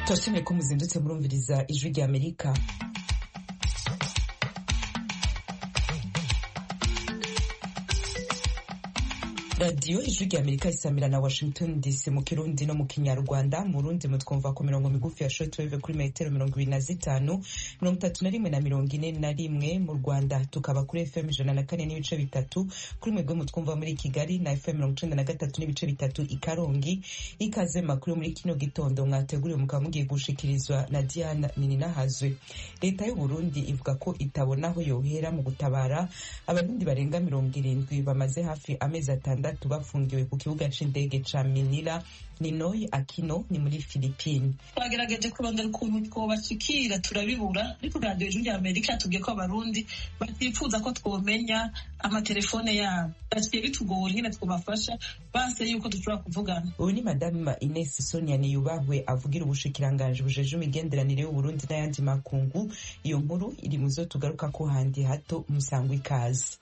turashimye ko muzindutse murumviriza ijwi rya Amerika. Radio ijwi rya Amerika isamira na Washington DC mu Kirundi no mu Kinyarwanda. Mu Burundi mutwumva ku mirongo migufi ya shortwave kuri metero 25, 31 na 41. Mu Rwanda tukaba kuri FM 104 n'ibice bitatu, kuri mwebwe mutwumva muri Kigali na FM 93 n'ibice bitatu i Karongi. Ikaze makuru muri kino gitondo mwateguriwe mukaba mugiye gushikirizwa na Diana Nininahazwe. Leta y'u Burundi ivuga ko itabona aho yohera mu gutabara abarundi barenga 70 bamaze hafi amezi atandatu bafungiwe ku kibuga c'indege ca Manila Ninoy Aquino ni muri Philippines. Twagerageje kurondera ukuntu twobashikira turabibura, ariko Radio Ijwi rya Amerika tubwiye ko abarundi batifuza ko twomenya amatelefone yabo. Basiye bitugora nyine twobafasha base yuko dushobora kuvugana. Uyu ni Madame Ines Sonia Niyubahwe avugira ubushikiranganje bujeje imigenderanire y'u Burundi n'ayandi makungu. Iyo nkuru iri muzo tugaruka ko handi hato musangwa ikaze.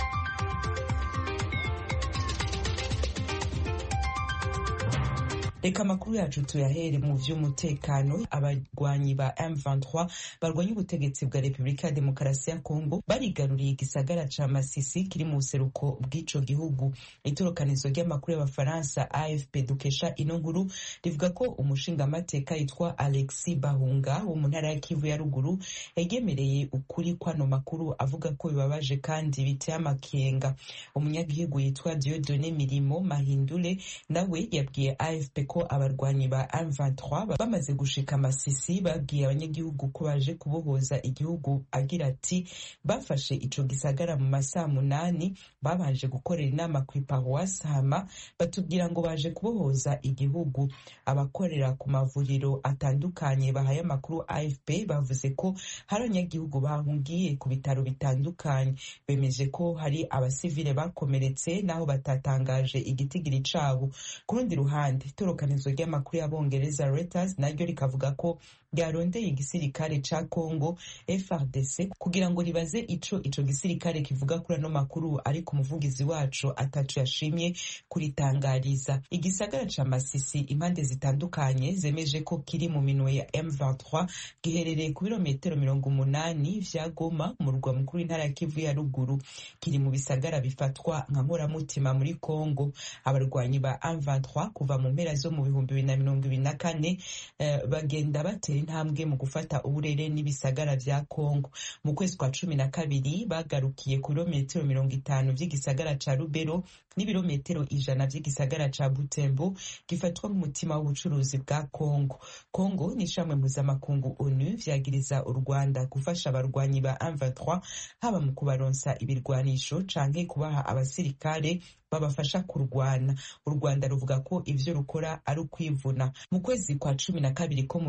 Reka makuru yacu tuyahere mu vy'umutekano. Abarwanyi ba M23 barwanya ubutegetsi bwa Republika ya Demokarasi ya Kongo barigaruriye igisagara ca Masisi kiri mu buseruko bw'ico gihugu. Itorokanizo ry'amakuru y'Abafaransa AFP dukesha ino nkuru rivuga ko umushingamateka yitwa Alexis Bahunga wo mu ntara ya Kivu ya ruguru yegemereye ukuri kwano makuru, avuga ko bibabaje kandi biteye amakenga. Umunyagihugu yitwa Dieudonné Mirimo Mahindule nawe yabwiye AFP ko abarwanyi ba M23 bamaze gushika Masisi babwiye abanyagihugu ko baje kubohoza igihugu. Agira ati bafashe ico gisagara mu masaha 8, babanje gukorera inama ku paroisse hama batubwira ngo baje kubohoza igihugu. Abakorera ku mavuriro atandukanye bahaye amakuru AFP bavuze ko hari abanyagihugu bahungiye ku bitaro bitandukanye. Bemeje ko hari abasivile bakomeretse naho batatangaje igitigiri cabo. Ku rundi ruhande itorokanizo ry'amakuru y'Abongereza Reuters naryo rikavuga ko ryarondeye igisirikare ca Congo FARDC kugira ngo ribaze ico gisirikare kivuga kuri ano makuru, ariko umuvugizi wacu atacu yashimye kuritangariza. Igisagara ca Masisi impande zitandukanye zemeje ko kiri mu minwe ya M23, giherereye ku birometero 80 vya Goma, mu murwa mukuru w'intara ya Kivu ya ruguru. Kiri mu bisagara bifatwa nka nkoramutima muri Congo. Abarwanyi ba M23 kuva mu mpera zo mu 2024 bagenda batera intambwe mu gufata uburere n'ibisagara vya Kongo. Mu kwezi kwa 12 bagarukiye ku birometero 50 vy'igisagara ca Lubero n'ibirometero 100 vy'igisagara ca Butembo gifatwa mu mutima w'ubucuruzi bwa Kongo. Kongo ni shamwe mpuzamakungu ONU vyagiriza u Rwanda gufasha abarwanyi ba M23 haba mu kubaronsa ibirwanisho canke kubaha abasirikare babafasha kurwana. U Rwanda ruvuga ko ivyo rukora ari ukwivuna. Mu kwezi kwa 12 ko mu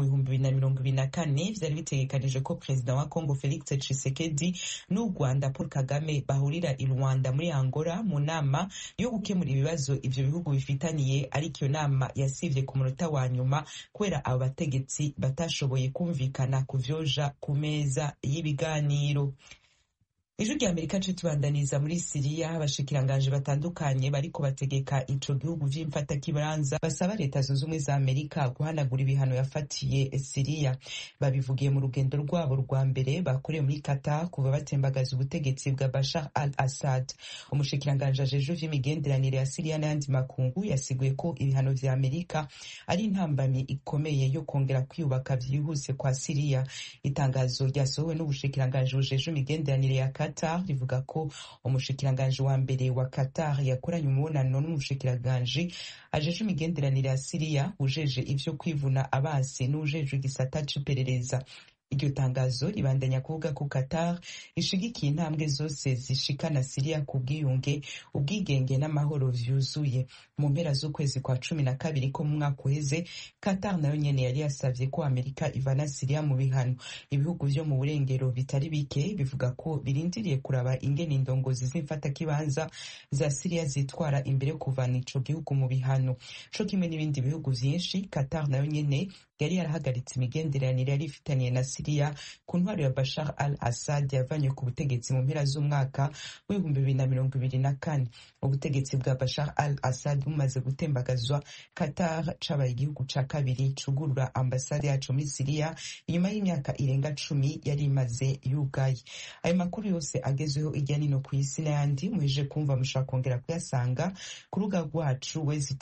2024 vyari bitegekanije ko Perezida wa Kongo Felix Tshisekedi n'u Rwanda Paul Kagame bahurira i Rwanda muri Angola mu nama yo gukemura ibibazo ivyo bihugu bifitaniye, ariko iyo nama yasivye ku munota wa nyuma kubera abo bategetsi batashoboye kumvikana kuvyoja ku meza y'ibiganiro. Ijwi rya Amerika tubandaniza muri Syria. Abashikiranganje batandukanye bariko bategeka ico gihugu vy'imfatakibanza basaba leta zunze ubumwe za Amerika guhanagura ibihano yafatiye Syria. Babivugiye mu rugendo rwabo rwa mbere bakoreye muri Qatar kuva batembagaza ubutegetsi bwa Bashar al-Assad. Umushikiranganje ajeje vy'imigenderanire ya Syria n'ayandi makungu yasiguye ko ibihano vya Amerika ari intambamyi ikomeye yo kongera kwiyubaka vyihuse kwa Syria. Itangazo ryasohowe n'ubushikiranganje bujeje imigenderanire ya Qatar rivuga ko umushikiranganje wa mbere wa Qatar yakoranye umubonano n'umushikiranganje ajeje imigenderanire ya Syria ujeje ivyo kwivuna abasi n'ujeje igisata c'iperereza. Iryo tangazo ribandanya kuvuga ko Qatar ishigikiye intambwe zose zishikana Syria ku bwiyunge, ubwigenge n'amahoro vyuzuye. Mu mpera z'ukwezi kwa 12 ko mu mwaka uheze, Qatar nayo nyene yari yasavye ko Amerika ivana Syria mu bihano. Ibihugu vyo mu burengero bitari bike bivuga ko birindiriye kuraba ingene indongozi z'imfatakibanza za Syria zitwara imbere yo kuvana ico gihugu mu bihano. Co kimwe n'ibindi bihugu vyinshi, Qatar nayo nyene yari yarahagaritse imigenderanire yari ifitaniye na Syria ku ntwaro ya Bashar al-Assad yavanywe ku butegetsi mu mpera z'umwaka w'ibihumbi 2024. Ubutegetsi bwa Bashar al-Assad bumaze gutembagazwa, Qatar cabaye igihugu ca kabiri cugurura ambasade yacu muri Syria inyuma y'imyaka irenga 10 yari imaze yugaye. Ayo makuru yose agezweho irya nino ku isi n'ayandi muheje kumva mushaka kongera kuyasanga ku rubuga rwacu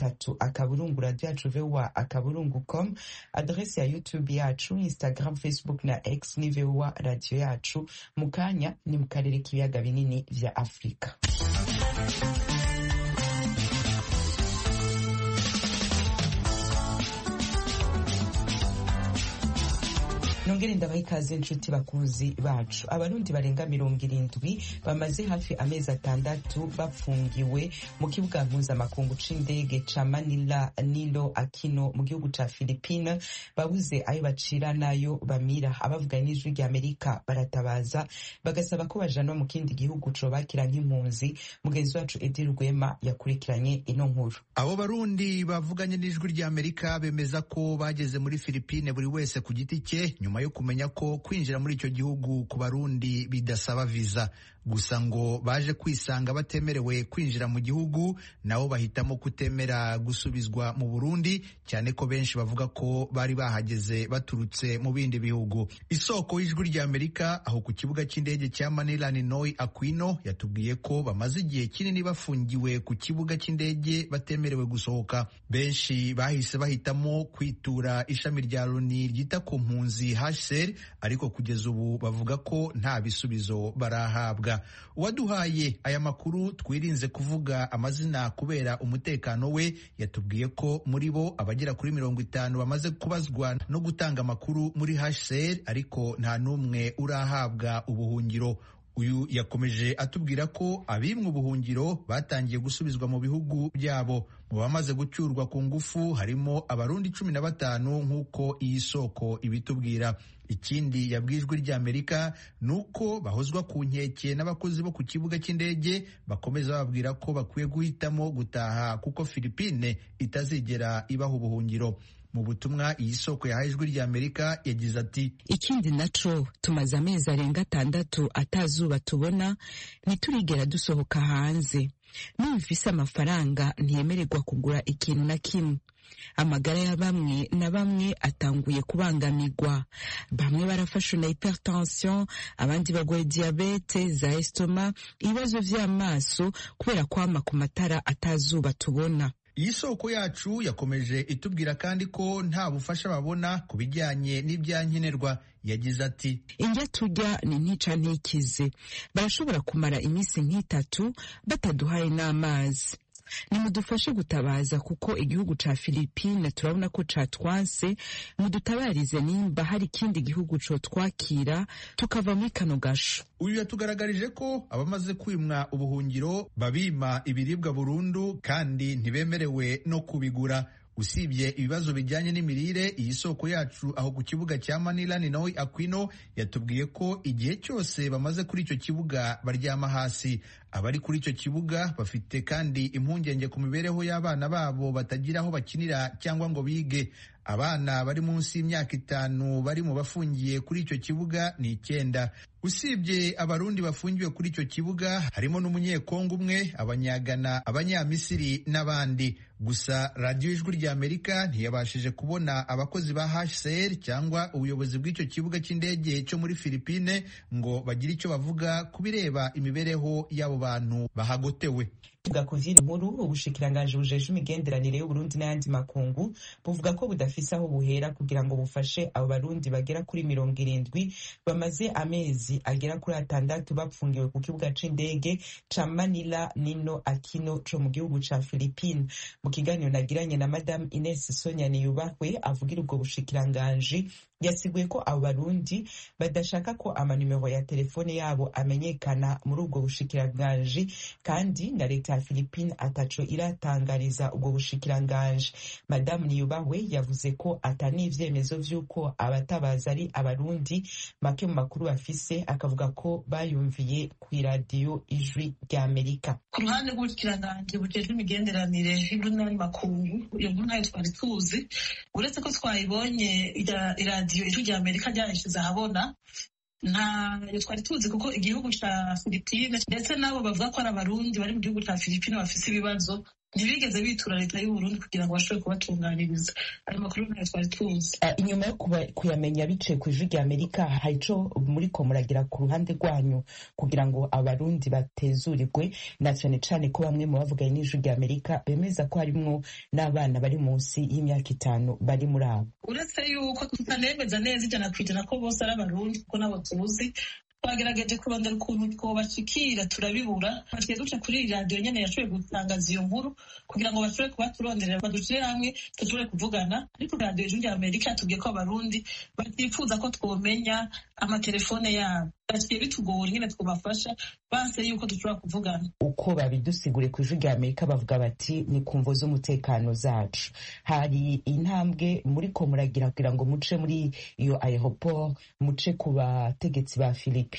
www.radio-yacu.voa.com, adresse ya YouTube yacu, Instagram, Facebook na X ni VOA radio yacu. Mukanya ni mu karere k'ibiyaga binini vya Afrika. Nongere ndabaha ikaze inshuti bakunzi bacu. Abarundi barenga 70 bamaze hafi amezi 6 bapfungiwe mu kibuga mpuzamakungu c'indege ca Manila Nilo Aquino mu gihugu ca Philippines, babuze ayo bacira nayo bamira. Abavuga n'ijwi rya Amerika baratabaza bagasaba ko bajanwa mu kindi gihugu co bakira nk'impunzi. Mugenzi wacu Edi Rwema yakurikiranye ino nkuru. Abo barundi bavuganye n'ijwi rya Amerika bemeza ko bageze muri Philippines buri wese ku giti cye nyuma yo kumenya ko kwinjira muri icyo gihugu ku barundi bidasaba visa, gusa ngo baje kwisanga batemerewe kwinjira mu gihugu, nabo bahitamo kutemera gusubizwa mu Burundi, cyane ko benshi bavuga ko bari bahageze baturutse mu bindi bihugu. Isoko y'ijwi rya Amerika aho ku kibuga cy'indege cya Manila Ninoy Aquino yatubwiye ko bamaze igihe kinini bafungiwe ku kibuga cy'indege batemerewe gusohoka. Benshi bahise bahitamo kwitura ishami rya Loni ryita ku mpunzi HCR, ariko kugeza ubu bavuga ko nta bisubizo barahabwa. Uwaduhaye aya makuru twirinze kuvuga amazina kubera umutekano we, yatubwiye ko muri bo abagera kuri 50 bamaze kubazwa no gutanga amakuru muri HCR, ariko nta n'umwe urahabwa ubuhungiro. Uyu yakomeje atubwira ko abimwe ubuhungiro batangiye gusubizwa mu bihugu byabo. Mu bamaze gucyurwa ku ngufu harimo abarundi 15 nk'uko iyi soko ibitubwira. Ikindi yabwijwe rya Amerika nuko bahozwa ku nkeke n'abakozi bo ku kibuga cy'indege, bakomeza babwira ko bakwiye guhitamo gutaha kuko Philippines itazigera ibaha ubuhungiro. Mu butumwa iyi soko yahaye ijwi rya Amerika yagize ati: ikindi naco tumaze amezi arenga 6 atazuba tubona, ntiturigera dusohoka hanze. Numvise amafaranga ntiyemererwa kugura ikintu na kimwe. Amagara ya bamwe na bamwe atanguye kubangamirwa. Bamwe barafashwe na hypertension, abandi bagwaye diabete, za estoma, ibibazo vy'amaso kubera kwama ku matara atazuba tubona. Iyi soko yacu yakomeje itubwira kandi ko nta bufasha babona ku bijyanye n'ibyankenerwa. Yagize ati: indya turya ni ntica ntikize, barashobora kumara iminsi nk'itatu bataduhaye n'amazi. Nimudufashe gutabaza kuko igihugu ca Philippines turabona ko catwanse, mudutabarize nimba hari ikindi gihugu co twakira tukava muri kano gasho. Uyu yatugaragarije ko abamaze kwimwa ubuhungiro babima ibiribwa burundu kandi ntibemerewe no kubigura. Usibye ibibazo bijyanye n'imirire, iyi soko yacu aho ku kibuga cya Manila Ninoy Aquino yatubwiye ko igihe cyose bamaze kuri icyo kibuga baryama hasi. Abari kuri icyo kibuga bafite kandi impungenge ku mibereho y'abana babo batagira aho bakinira cyangwa ngo bige. Abana bari munsi y'imyaka 5 bari mu bafungiye kuri icyo kibuga ni 9. Usibye abarundi bafungiwe kuri icyo kibuga harimo n'umunyekongo umwe, abanyagana, abanyamisiri n'abandi. Gusa radio ijwi rya Amerika ntiyabashije kubona abakozi ba HCR cyangwa ubuyobozi bw'icyo kibuga cy'indege cyo muri Philippines ngo bagire icyo bavuga kubireba imibereho y'abo bantu bahagotewe. Bwakuvira inkuru ubushikiranganje bujeje imigenderanire y'Uburundi n'ayandi makungu buvuga ko budafise aho buhera kugira ngo bufashe abo barundi bagera kuri 70 bamaze amezi agera kuri 6 bapfungiwe ku kibuga c'indege ca Manila Nino Aquino co mu gihugu ca Philippines. Mu kiganiro nagiranye na Madame Ines Sonia Niyubahwe avugira ubwo bushikiranganje, yasiguye ko abo barundi badashaka ko amanimero ya telefone yabo amenyekana muri ubwo bushikiranganji kandi na leta ya Philippines ataco iratangariza ubwo bushikiranganji. Madamu Niyubahwe yavuze ko atani ivyemezo vy'uko abatabaza ari abarundi, make mu makuru bafise akavuga ko bayumviye kw'iradiyo Ijwi ry'Amerika. Ku ruhande rw'ubushikiranganje bujejwe imigenderanire y'Uburundi makungu, iyo nkuru nayo twari tuzi, uretse ko twayibonye iradiyo Ijwi ry'Amerika ryarashize ahabona, ntayo twari tuzi kuko igihugu ca Philippines ndetse nabo bavuga ko ari abarundi bari mu gihugu ca Philippines bafise ibibazo ntibigeze bitura leta y'Uburundi kugira ngo bashobore kubatunganiriza. Ayo makuru ntayo twari tuzi. Inyuma yo kuyamenya biciye ku Ijwi ry'Amerika, hari ico muriko muragira ku ruhande rwanyu kugira ngo abarundi batezurirwe, na cane cane ko bamwe mu bavuganye n'Ijwi ry'Amerika bemeza ko harimwo n'abana bari munsi y'imyaka 5 bari muri abo. Uretse yuko tutanemeza neza 100% ko bose ari abarundi kuko nabo tuzi, twagerageje kurondera ukuntu twobashikira turabibura, twaciye duca kuri radiyo nyene yashoboye gutangaza iyo nkuru kugira ngo bashobore kubaturonderera badushire hamwe dushobore kuvugana, ariko radiyo Ijwi ry'Amerika yatubwiye ko abarundi batifuza ko twomenya amatelefone yabo, baciye bitugora nyene twobafasha banse yuko dushobora kuvugana. Uko babidusigure ku Ijwi ry'Amerika bavuga bati ni kumvo z'umutekano zacu. Hari intambwe muriko muragira kugira ngo muce muri iyo aeroport, muce ku bategetsi ba Philippines,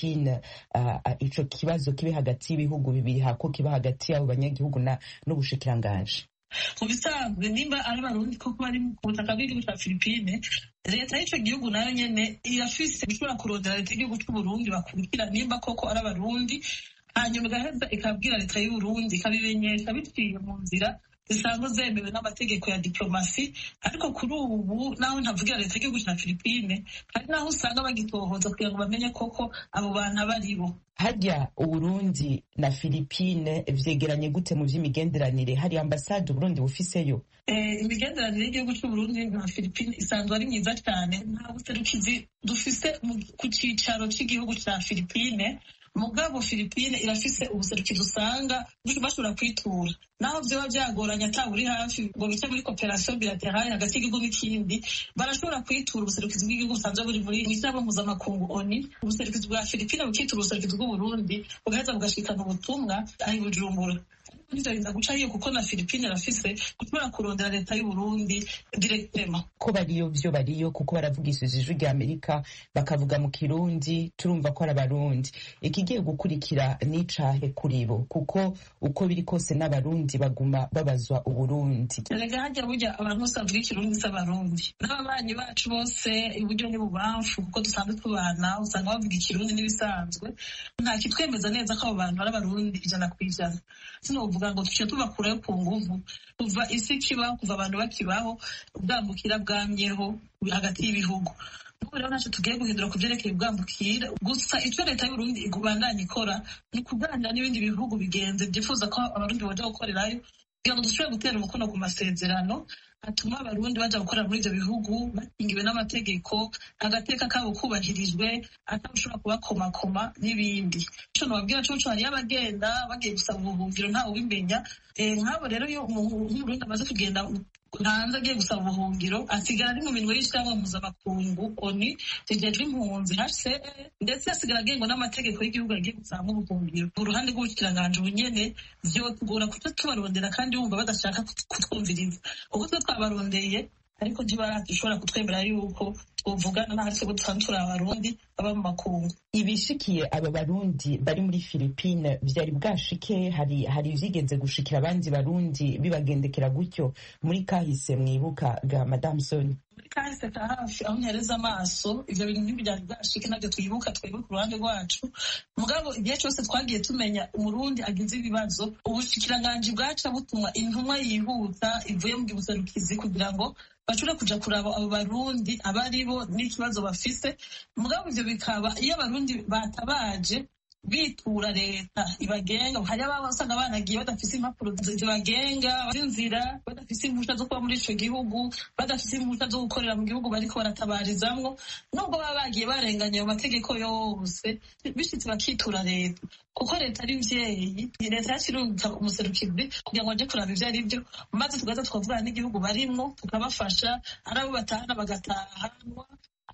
ico kibazo kibe hagati y'ibihugu bibiri, hako kiba hagati y'abo banyagihugu n'ubushikiranganje? Mu bisanzwe nimba ari abarundi koko bari ku butaka bw'igihugu ca Philippines, leta y'ico gihugu nayo nyene irafise gushobora kurondera leta y'igihugu c'Uburundi bakurikira nimba koko ari abarundi, hanyuma igaheza ikabwira leta y'Uburundi ikabimenyesha biciye mu nzira zisanzwe zemewe n'amategeko ya diplomasi. Ariko kuri ubu naho ntavugira leta y'igihugu ca Philippines, hari naho usanga bagitohoza kugira ngo bamenye koko abo bantu abaribo. Harya Uburundi na Philippines vyegeranye gute mu vy'imigenderanire? Hari ambasade Uburundi bufiseyo? Imigenderanire y'igihugu c'Uburundi na Philippines isanzwe ari myiza cyane, nta buserukizi dufise ku cicaro c'igihugu ca Philippines. Mugabo Philippines irafise ubuserukizi usanga bashobora kwitura, naho vyoba vyagoranye ata buri hafi ngo bice muri cooperation bilaterale hagati y'igihugu n'ikindi, barashobora kwitura ubuserukizi bw'igihugu busanzwe buri muri mw'ishyirahamwe mpuzamakungu ONU. Ubuserukizi bwa Philippines bukitura ubuserukizi bw'Uburundi bugaheza bugashikana ubutumwa aho i Bujumbura. Bizarinda guca hiyo kuko na Philippines arafise gushobora kurondera leta y'Uburundi directement. Ko bariyo kuko baravugishije Ijwi ry'Amerika bakavuga mu Kirundi, turumva ko ari abarundi. Ikigiye gukurikira n'icahe kuri bo, kuko uko biri kose n'abarundi baguma babazwa Uburundi. Erega harya burya abantu bose bavuga Ikirundi s'abarundi, n'ababanyi bacu bose iburyo n'ibubamfu kuko dusanzwe tubana usanga bavuga Ikirundi n'ibisanzwe, nta kitwemeza neza ko abo bantu ari abarundi 100%. Sinovuga ngo tuce tubakurayo ku nguvu, kuva isi kibaho, kuva abantu bakibaho, ubwambukira bwamyeho hagati y'ibihugu. Ubu rero ntacyo tugiye guhindura ku vyerekeye ubwambukira, gusa ico leta y'Uburundi igubandanya ikora ni kuganira n'ibindi bihugu bigenze vyifuza ko abarundi boja gukorerayo kugira ngo dushobore gutera umukono ku masezerano atuma abarundi baja gukorera muri ivyo bihugu bakingiwe n'amategeko, agateka kabo kubahirijwe, atawushobora kubakomakoma n'ibindi. Ico nobabwira coco hariyo abagenda bagiye gusaba ubuhungiro ntawe ubimenya. Nk'abo rero iyo umurundi amaze kugenda hanze agiye gusaba ubuhungiro asigara ari mu minwe y'ishyirahamwe mpuzamakungu ONU rijejwe impunzi HCR, ndetse asigara agengwa n'amategeko y'igihugu agiye gusaba ubuhungiro. Uruhande rw'ubushikiranganje bunyene vyotugora kuko tubarondera kandi wumva badashaka kutwumviriza, kuko twe twabarondeye ariko ntibaradushobora kutwemera yuko twovugana n'ahatwe dusanzwe turi abarundi baba mu makungu. Ibishikiye aba barundi bari muri Philippines vyari bwashike? Hari vyigenze gushikira abandi barundi bibagendekera gutyo muri kahise mwibuka ga Madame Sonia? Muri kahise ka hafi aho ntereza amaso ivyo bintu ntibyari bwashike, navyo twibuka twebwe ku ruhande rwacu. Mugabo igihe cose twagiye tumenya umurundi agize ibibazo, ubushikiranganje bwaca butuma intumwa yihuta ivuye mu gibuserukizi kugira ngo bashobora kuja kuraba abo barundi abaribo n'ikibazo bafise. Mugabo ivyo bikaba iyo abarundi batabaje bitura leta ibagenga, hari ababa usanga banagiye badafise impapuro zibagenga z'inzira, badafise impusha zo kuba muri ico gihugu, badafise impusha zo gukorera mu gihugu bariko baratabarizamwo, nubwo baba bagiye barenganya ayo mategeko yose, bishitse bakitura leta kuko leta ari mvyeyi. Leta yacirungika umuserukizi kugira ngo aje kuraba ivyo arivyo, maze tugaza tukavugana n'igihugu barimwo tukabafasha, ari abo batahana bagatahanwa,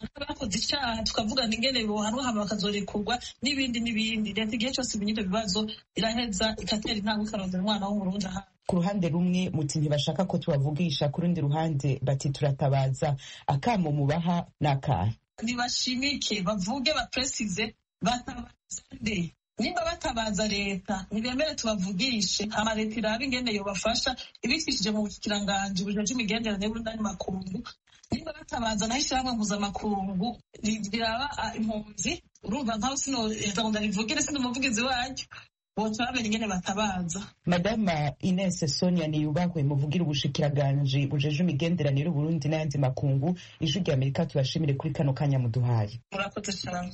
abakoze icyaha tukavugana ingene bohanwa hama bakazorekurwa n'ibindi leta igihe cyose ibintu bibazo iraheza igatera intambwe ikarondera umwana w'umurundi aha. Ku ruhande rumwe muti ntibashaka ko tubavugisha, ku rundi ruhande bati turatabaza. Akamo mubaha n'akahe? Nibashimike bavuge bapresize batabaza nde, nimba batabaza leta ntibemere tubavugishe, hama leta irabe ingene yobafasha ibicishije mu bushikiranganje bujeje imigenderanire n'andi makungu. Nimba batabaza naho ishyirahamwe mpuzamakungu riraba impunzi, urumva nkaho sinoheza ngo ndarivugire sindi umuvugizi waryo, boturabera ingene batabaza. Madama Ines Sonia Niyubahwe muvugira ubushikiranganje bujeje imigenderanire y'Uburundi n'ayandi makungu, Ijwi ry'Amerika tubashimire kuri kano kanya muduhaye. Murakoze cyane.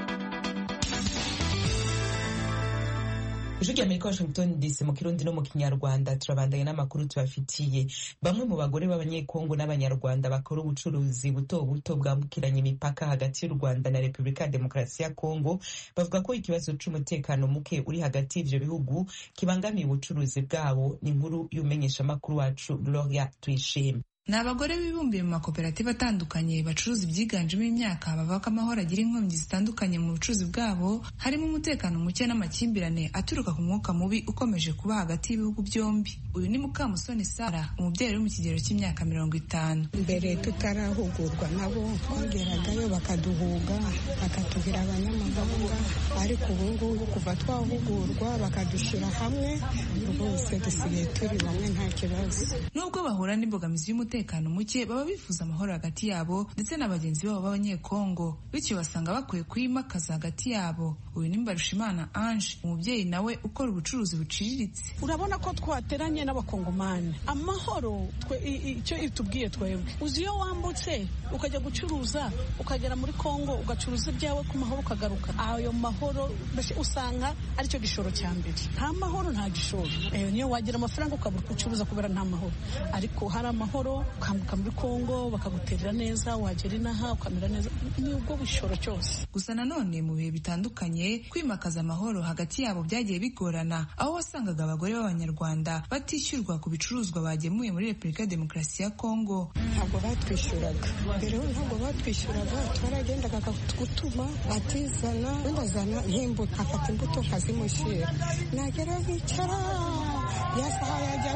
Ijwi ry'Amerika Washington DC mu Kirundi no mu Kinyarwanda. Turabandanya n'amakuru tubafitiye. Bamwe mu bagore b'abanyekongo n'abanyarwanda bakora ubucuruzi buto buto bwambukiranya imipaka hagati y'u Rwanda na Repubulika ya Demokarasi ya Kongo bavuga ko ikibazo c'umutekano muke uri hagati y'ivyo bihugu kibangamiye ubucuruzi bwabo. Ni inkuru y'umenyeshamakuru wacu Gloria Tuyishime. Ni abagore bibumbiye mu makoperative atandukanye bacuruza ibyiganjemo imyaka, bavuga ko amahoro agira inkomyi zitandukanye mu bucuruzi bwabo, harimo umutekano muke n'amakimbirane aturuka ku mwuka mubi ukomeje kuba hagati y'ibihugu byombi. Uyu ni Mukamusoni Sara, umubyeyi uri mu kigero cy'imyaka 50. Mbere tutarahugurwa nabo twageragayo bakaduhuga bakatubwira abanyamahanga, ariko ubu ngubu kuva twahugurwa bakadushyira hamwe rwose dusigaye turi bamwe nta kibazo. Nubwo bahura n'imbogamizi y'umutekano muke, baba bifuza amahoro hagati yabo ndetse na bagenzi babo b'abanyekongo, bityo basanga bakwiye kuyimakaza hagati yabo. Uyu ni Mbarushimana Ange, umubyeyi nawe ukora ubucuruzi buciriritse. Urabona ko twateranye n'abakongomani, amahoro icyo itubwiye twebwe, uzi iyo wambutse ukajya gucuruza ukagera muri Kongo ugacuruza ibyawe ku mahoro ukagaruka, ayo mahoro usanga aricyo gishoro cya mbere. Nta mahoro nta gishoro, niyo wagira amafaranga ukabura gucuruza kubera nta mahoro, ariko hari amahoro ukambuka muri Kongo bakaguterera neza, wagera inaha ukamera neza, ni ubwo bushoro cyose. Gusa nanone mu bihe bitandukanye kwimakaza amahoro hagati yabo byagiye bigorana, aho wasangaga abagore b'abanyarwanda batishyurwa ku bicuruzwa bagemuye muri Repubulika ya Demokarasi ya Kongo. Ntabwo batwishyuraga mbere, ntabwo batwishyuraga, twaragendaga gutuma atizana wendazana nk'imbuto, afata imbuto nkazimushyira, nagera nkicara ya saha yajya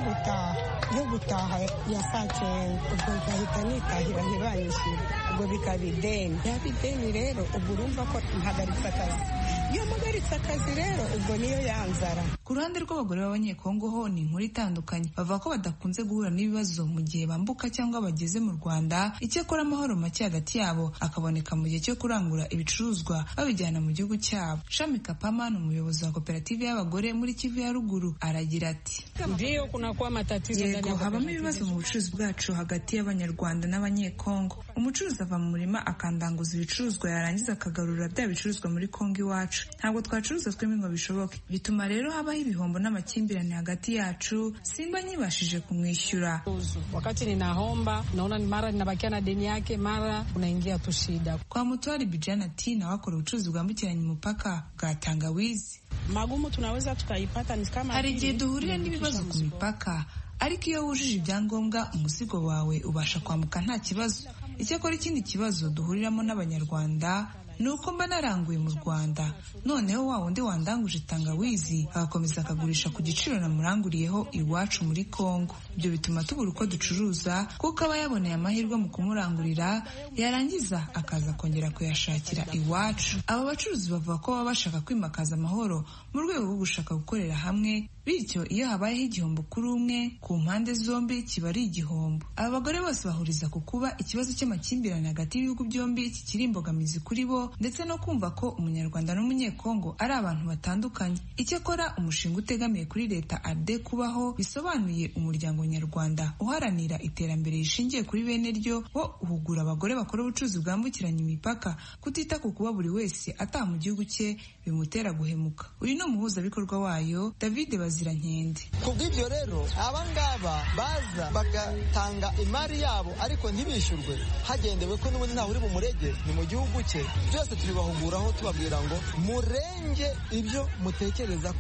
gutaha ya saa 9 ubwo ngahita nitahira ntibanyishyura, ubwo bikaba ideni. Yaba ideni rero ubwo urumva ko mpagaritse akazi, iyo mpagaritse akazi rero ubwo niyo yanzara. Ku ruhande rw'abagore b'abanyekongo ho ni inkuru itandukanye, bavuga ko badakunze guhura n'ibibazo mu gihe bambuka cyangwa bageze mu Rwanda. Icyakora amahoro make hagati yabo akaboneka mu gihe cyo kurangura ibicuruzwa babijyana mu gihugu cyabo. Shami Kapama ni umuyobozi wa koperative y'abagore muri Kivu ya Ruguru, aragira ati: Ndio kunakuwa matatizo yego, habamo ibibazo mu bucuruzi bwacu hagati y'abanyarwanda n'abanyekongo. Umucuruzi ava mu murima akandanguza ibicuruzwa, yarangiza akagarura bya bicuruzwa muri Kongo iwacu. Ntabwo twacuruza twembi ngo bishoboke, bituma rero habaho ibihombo n'amakimbirane hagati yacu. Simba nyibashije kumwishyura, wakati ninahomba naona ni mara ninabakia na deni yake, mara unaingia tu shida. Kwa Mutwari Bijana ati nawe akora ubucuruzi bwambukiranya umupaka bwa tangawizi. Magumu tunaweza tukaipata ni kama hari igihe duhurira n'ibibazo ku mipaka, ariko iyo wujuje ibyangombwa umuzigo wawe ubasha kwambuka nta kibazo. Icyakora ikindi kibazo duhuriramo n'abanyarwanda ni uko mba naranguye mu Rwanda, noneho wa wundi wandanguje tangawizi agakomeza akagurisha ku giciro namuranguriyeho iwacu muri Kongo. Ibyo bituma tubura uko ducuruza, kuko aba yaboneye amahirwe mu kumurangurira, yarangiza akaza kongera kuyashakira iwacu. Aba bacuruzi bavuga ko baba bashaka kwimakaza amahoro mu rwego rwo gushaka gukorera hamwe, bityo iyo habayeho igihombo kuri umwe, ku mpande zombi kiba ari igihombo. Aba bagore bose bahuriza ku kuba ikibazo cy'amakimbirane hagati y'ibihugu byombi kikiri imbogamizi kuri bo, ndetse no kumva ko umunyarwanda n'umunyekongo ari abantu batandukanye. Icyakora umushinga utegamiye kuri leta ARDE kubaho bisobanuye umuryango nyarwanda uharanira iterambere rishingiye kuri bene ryo, wo uhugura abagore bakora ubucuruzi bwambukiranya imipaka kutita ku kuba buri wese ataha mu gihugu cye bimutera guhemuka. Uyu ni umuhuzabikorwa wayo David Bazirankende. Kubw'ibyo rero abangaba baza bagatanga imari yabo ariko ntibishyurwe hagendewe ko n'ubundi ntawe uri mu murege ni mu gihugu cye, byose tubibahuguraho tubabwira ngo murenge ibyo mutekereza ko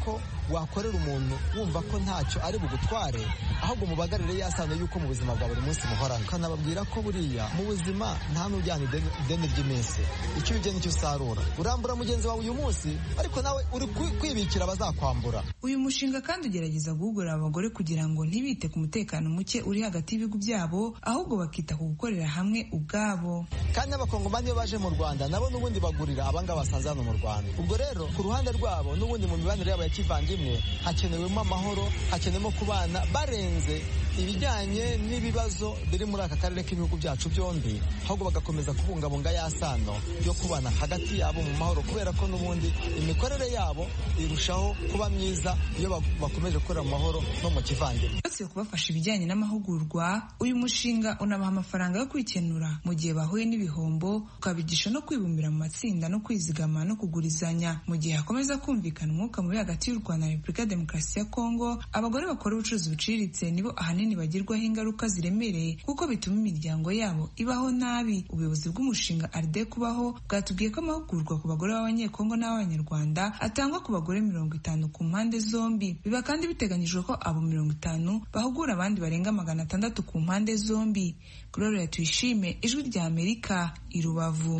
wakorera umuntu wumva ko ntacyo ari bugutware, ahubwo mubagarire ya sano yuko mu buzima bwa buri munsi muhorana. Kanababwira ko buriya mu buzima nta n'ujyana ideni ry'iminsi, icyo ujya nicyo usarura. Urambura mugenzi wawe uyu munsi, ariko nawe uri kwibikira abazakwambura. Uyu mushinga kandi ugerageza guhugura abagore kugira ngo ntibite ku mutekano muke uri hagati y'ibihugu byabo, ahubwo bakita ku gukorera hamwe ubwabo. Kandi n'abakongomani iyo baje mu Rwanda nabo n'ubundi bagurira abangaba basanze hano mu Rwanda. Ubwo rero ku ruhande rwabo n'ubundi mu mibanire yabo ya kivandimwe hakenewemo amahoro, hakenewemo kubana barenze ibijyanye n'ibibazo biri muri aka karere k'ibihugu byacu byombi, ahubwo bagakomeza kubungabunga ya sano yo kubana hagati yabo mu mahoro, kubera ko n'ubundi imikorere yabo irushaho kuba myiza iyo bakomeje gukorera mu mahoro no mu kivandimwe. Uretse kubafasha ibijyanye n'amahugurwa, uyu mushinga unabaha amafaranga yo kwikenura mu gihe bahuye n'ibihombo, ukabigisha no kwibumbira mu matsinda no kwizigama no kugurizanya. Mu gihe hakomeza kumvikana umwuka mubi hagati y'u Rwanda na Repubulika ya Demokarasi ya Kongo, abagore bakora ubucuruzi buciriritse nibo ahanini bagirwaho ingaruka ziremereye kuko bituma imiryango yabo ibaho nabi. Ubuyobozi bw'umushinga Arde Kubaho bwatubwiye ko amahugurwa ku bagore b'Abanyekongo n'Abanyarwanda atangwa ku bagore 50 ku mpande zombi. Biba kandi biteganyijwe ko abo 50 bahugura abandi barenga 600 ku mpande zombi. Gloria Tuyishime, Ijwi rya Amerika, i Rubavu.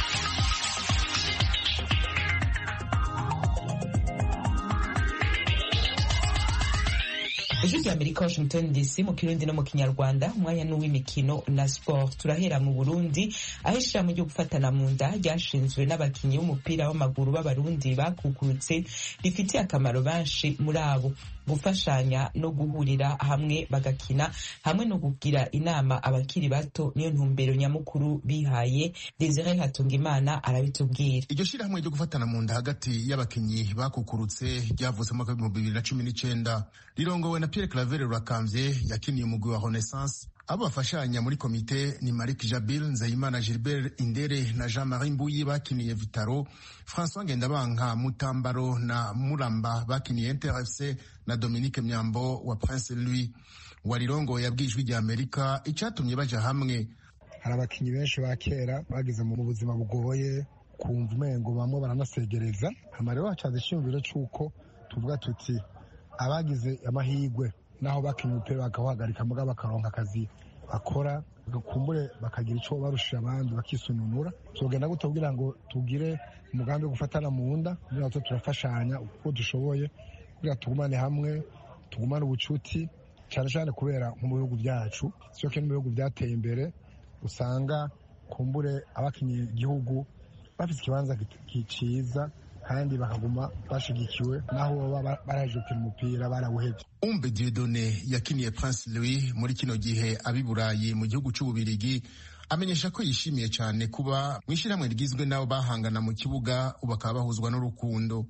Ijwi rya Amerika, Washington DC, mu Kirundi no mu Kinyarwanda. Umwanya n'uw'imikino na sport. Turahera mu Burundi, aho ishirahamwe ryo gufatana mu nda ryashinzwe n'abakinyi b'umupira w'amaguru b'abarundi bakukurutse rifitiye akamaro benshi muri abo, gufashanya no guhurira hamwe bagakina hamwe no kugira inama abakiri bato, niyo ntumbero nyamukuru bihaye. Desire Hatungimana arabitubwira. Iryo shirahamwe ryo gufatana mu nda hagati y'abakinyi bakukurutse ryavutse mu mwaka wa 2019 rirongowe na Pierre Claver Rurakamvye yakiniye umugwi wa Renaissance. Abo bafashanya muri komite ni Malik Jabil, Nzeyimana Gilbert Indere na Jean-Marie Mbuyi bakiniye Vitaro, François Ngendabanka Mutambaro na Muramba bakiniye Inter-FC na Dominique Myambo wa Prince Louis. Warirongo yabwijwe rya Amerika icatumye baja hamwe. Hari abakinyi benshi ba kera bagize mu buzima bugoye, kumva umengo bamwe baranasegereza. Amarero wacaze ishingiro cyuko tuvuga tuti abagize amahigwe naho bakinya umupira bakahagarika muga bakaronka akazi bakora, bagakumbure bakagira ico barusha abandi bakisununura. Tugenda gute kugira ngo tugire umugambi wo gufatana mu nda, natwe turafashanya uko dushoboye kugira tugumane hamwe, tugumane ubucuti, cyane cyane kubera mu bihugu byacu sio kenshi mu bihugu byateye imbere usanga kumbure abakinyi igihugu bafite ikibanza kiciza kandi bakaguma bashigikiwe naho barajukira umupira barawuhevye. Umbe Dieudonné yakiniye Prince Louis muri kino gihe abiburayi mu gihugu c'Ububirigi amenyesha ko yishimiye cyane kuba mwishyiramwe rigizwe nabo bahangana mu kibuga bakaba bahuzwa n'urukundo.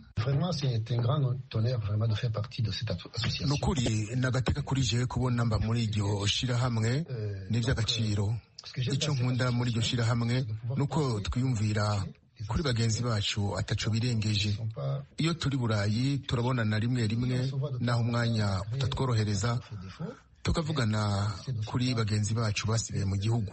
Nukuri nagateka kuri jewe kubona mba muri iryo shirahamwe n'ivy'agaciro. Icyo nkunda muri iryo shirahamwe nuko twiyumvira kuri bagenzi bacu ataco birengeje. Iyo turi burayi turabonana rimwe rimwe naho umwanya utatworohereza tukavugana kuri bagenzi bacu basigaye mu gihugu.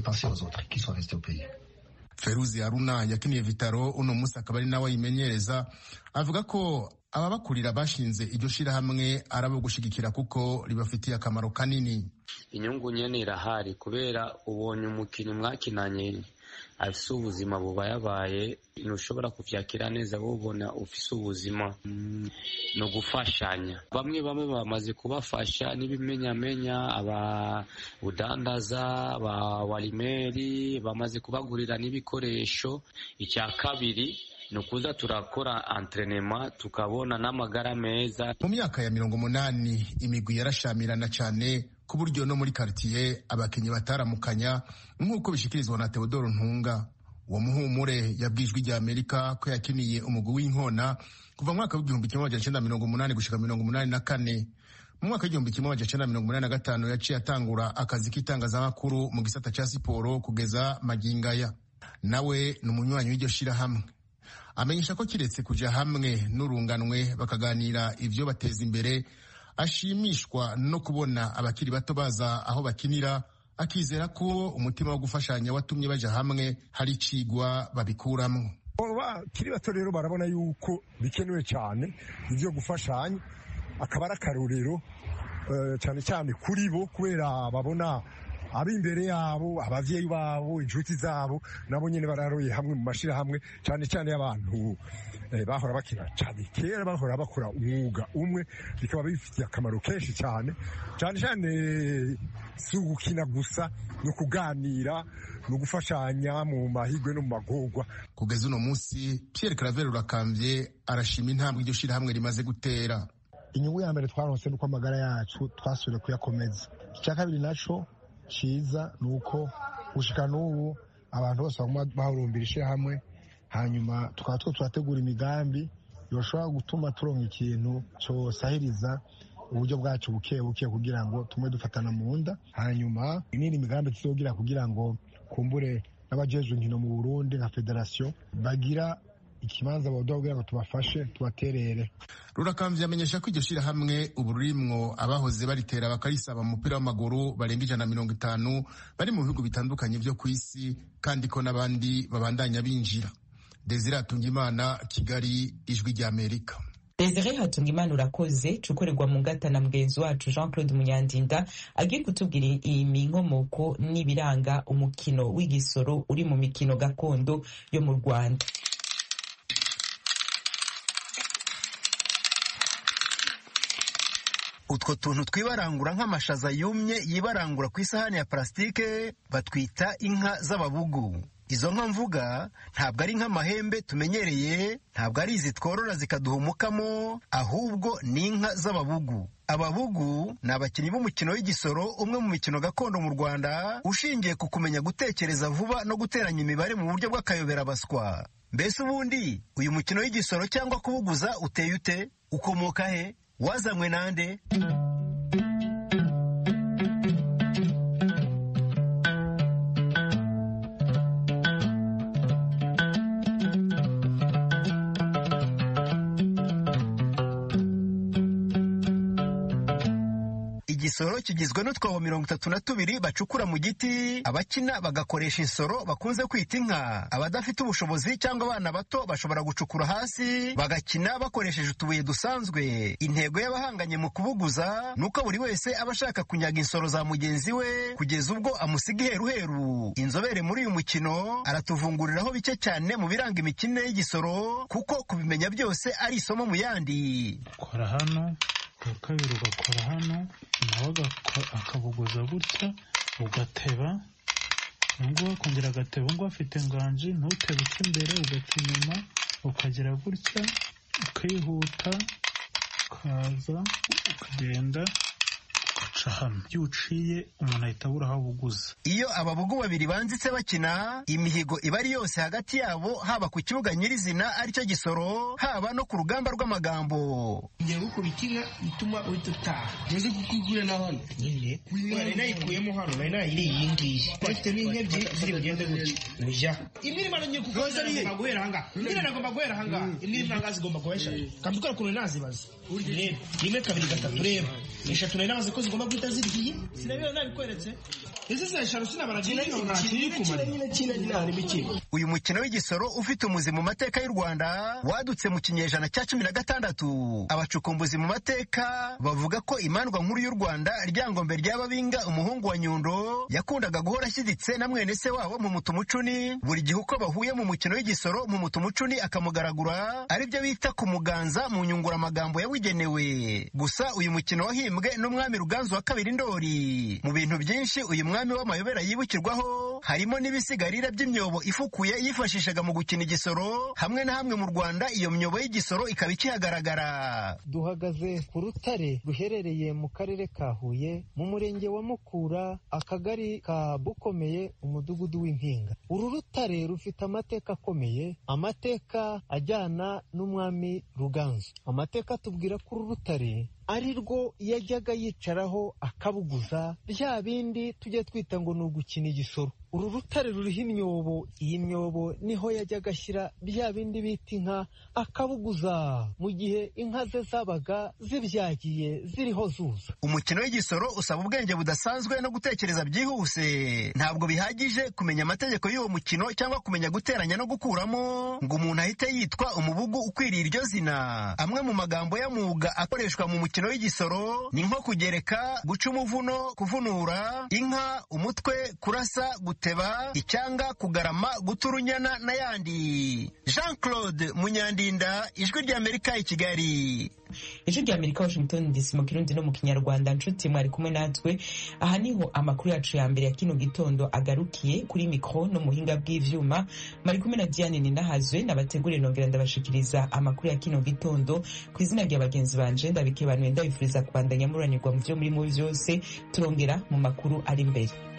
Feruzi Haruna yakiniye Vitaro uno musi akaba ari nawe yimenyereza, avuga ko ababakurira bashinze iryo shirahamwe arabo gushigikira kuko ribafitiye akamaro kanini. Inyungu nyene irahari kubera ubonye umukinyi mwakinanye afise ubuzima bubayabaye, ntushobora kuvyakira neza wobona ufise ubuzima no gufashanya. Bamwe bamaze kubafasha n'ibimenyamenya, aba udandaza, aba walimeri bamaze kubagurira n'ibikoresho. Icya kabiri nukuza turakora entraînement tukabona n'amagara meza. Mu myaka ya 80 imigwi yarashamirana cyane ku buryo no muri quartier abakinyi bataramukanya nk'uko bishikirizwa na Theodore Ntunga. Uwo muhumure yabwijwe rya Amerika ko yakiniye umugwi w'inkona kuva mwaka w'1980 gushika 1984. Mu mwaka w'1985 yaciye atangura akazi k'itangazamakuru mu gisata ca siporo kugeza magingaya. Nawe n'umunywanyi w'iryo shirahamwe amenyesha ko kiretse kuja hamwe n'urunganwe bakaganira ivyo bateza imbere, ashimishwa no kubona abakiri bato baza aho bakinira, akizera ko umutima wo gufashanya watumye baja hamwe hari icigwa babikuramwo. bakiri bato rero barabona yuko bikenewe cyane ibyo gufashanya, akaba ari akarorero cyane cyane kuri bo, kubera babona ab'imbere yabo, abavyeyi babo, inshuti zabo nabo nyene bararoye hamwe mu mashirahamwe, cyane cyane y'abantu bahora bakina cyane kera, bahora bakora umwuga umwe, bikaba bifitiye akamaro kenshi cyane cyane si ugukina gusa, no kuganira, no gufashanya mu mahigwe no mu magorwa. Kugeza uno munsi Pierre Claver Rurakambye arashima intambwe iryo shirahamwe rimaze gutera. Inyungu ya mbere twaronse nuko amagara yacu twasubire kuyakomeza. Icya kabiri naco ciza nuko gushika n'ubu abantu bose bahurumbira ishirahamwe, hanyuma tukaba turategura imigambi yoshobora gutuma turonka ikintu cyosahiriza uburyo bwacu buke buke kugira ngo tumwe dufatana mu nda, hanyuma n'indi migambi tuzogira kugira ngo kumbure n'abajejwe inkino mu Burundi nka federation bagira ikibanza baduha kugira ngo tubafashe tubaterere. Rurakambye amenyesha ko iryo shirahamwe ubu rurimwo abahoze baritera bakarisaba mu mupira w'amaguru barenga 150 bari mu bihugu bitandukanye byo ku isi, kandi ko n'abandi babandanya binjira. Desire Hatungimana, Kigali, Ijwi ry'Amerika. Desire Hatungimana urakoze. Cukorerwa mu ngata na mugenzi wacu Jean-Claude Munyandinda agiye kutubwira inkomoko n'ibiranga umukino w'igisoro uri mu mikino gakondo yo mu Rwanda. Utwo tuntu twibarangura nk'amashaza yumye yibarangura ku isahani ya plastike batwita inka z'ababugu. Izo nka mvuga ntabwo ari nk'amahembe tumenyereye, ntabwo ari izi tworora zikaduhumukamo, ahubwo ni inka z'ababugu. Ababugu ni abakinnyi b'umukino w'igisoro, umwe mu mikino gakondo mu Rwanda ushingiye ku kumenya gutekereza vuba no guteranya imibare mu buryo bw'akayoberabaswa. Mbese ubundi uyu mukino w'igisoro cyangwa kubuguza uteye ute? Ukomoka he? Wazanywe nande? Igisoro kigizwe n'utwobo 32 bacukura mu giti, abakina bagakoresha insoro bakunze kwita inka. Abadafite ubushobozi cyangwa abana bato bashobora gucukura hasi bagakina bakoresheje utubuye dusanzwe. Intego y'abahanganye mu kubuguza nuko buri wese aba ashaka kunyaga insoro za mugenzi we kugeza ubwo amusiga iheruheru. Inzobere muri uyu mukino aratuvunguriraho bike cyane mu biranga imikino y'igisoro, kuko kubimenya byose ari isomo mu yandi. Kora hano, kabiri ugakora hano, nawe akabuguza gutya, ugateba, ngo akongera agateba, ngo afite nganji, ntutebe imbere ugaca inyuma, ukagera gutya, ukihuta, ukaza, ukagenda, ugaca hano. Iyo uciye umuntu ahita abura aho abuguza. Iyo ababugu babiri banzitse bakina, imihigo iba ari yose hagati yabo, haba ku kibuga nyirizina aricyo gisoro, haba no ku rugamba rw'amagambo. Ngiye gukubitira ituma ututaha. Ngiye kukugura na hano. Nyine. Nari nayikuyemo hano, nari nayiri yingiye. Bafite n'inkebye ziri bugende gutya. Nija. Imirimo ngiye kukoza ari guhera hanga. Ngira nagomba guhera hanga. Imirimo nanga zigomba guhesha. Kambikora kuno nazibaza. Reba, rimwe kabiri gatatu reba. Eshatu nari nabaze ko zigomba guhita ziriye. Sinabyo nabikweretse. Uyu mukino w'igisoro ufite umuzi mu mateka y'u Rwanda wadutse mu kinyejana cya 16. Abacukumbuzi mu mateka bavuga ko imandwa nkuru y'u Rwanda Ryangombe ry'Ababinga, umuhungu wa Nyundo, yakundaga guhora ashyiditse na mwene se wabo mu Mutumucuni. Buri gihe uko bahuye mu mukino w'igisoro, mu Mutumucuni akamugaragura, aribyo bita kumuganza mu nyunguramagambo yabugenewe. Gusa uyu mukino wahimbwe n'umwami Ruganzu wa kabiri Ndori. Mu bintu byinshi uyu mwami w'amayobera yibukirwaho harimo n'ibisigarira by'imyobo ifukuye yifashishaga mu gukina igisoro. Hamwe na hamwe mu Rwanda iyo myobo y'igisoro ikaba ikihagaragara. Duhagaze ku rutare ruherereye mu karere ka Huye, mu murenge wa Mukura, akagari ka Bukomeye, umudugudu w'Impinga. Uru rutare rufite amateka akomeye, amateka ajyana n'umwami Ruganzu. Amateka tubwira ko uru rutare ari rwo yajyaga yicaraho akabuguza bya bindi tujya twita ngo ni ugukina igisoro. Uru rutare ruriho imyobo, iyi myobo niho yajyaga ashyira bya bindi bita inka akabuguza mu gihe inka ze zabaga zibyagiye ziriho zuza. Umukino w'igisoro usaba ubwenge budasanzwe no gutekereza byihuse. Ntabwo bihagije kumenya amategeko y'uwo mukino cyangwa kumenya guteranya no gukuramo ngo umuntu ahite yitwa umubugu ukwiriye iryo zina. Amwe mu magambo y'amuga akoreshwa mu mukino w'igisoro ni nko kugereka, guca umuvuno, kuvunura inka, umutwe, kurasa, guteba, icyanga, kugarama, guta urunyana n'ayandi. Jean Claude Munyandinda, Ijwi ry'Amerika i Kigali. Ijwi ry'Amerika Washington DC mu Kirundi no mu Kinyarwanda. Nshuti mwari kumwe natwe, aha niho amakuru yacu ya mbere ya kino gitondo agarukiye. Kuri mikro no muhinga bw'ivyuma mwari kumwe na Diane Ninahazwe, nabateguriye nongera ndabashikiriza amakuru ya kino gitondo ku izina rya bagenzi banje. Ndabikebanuye ndabifuriza kubandanya muranirwa mu byo muri mu byose. Turongera mu makuru ari imbere.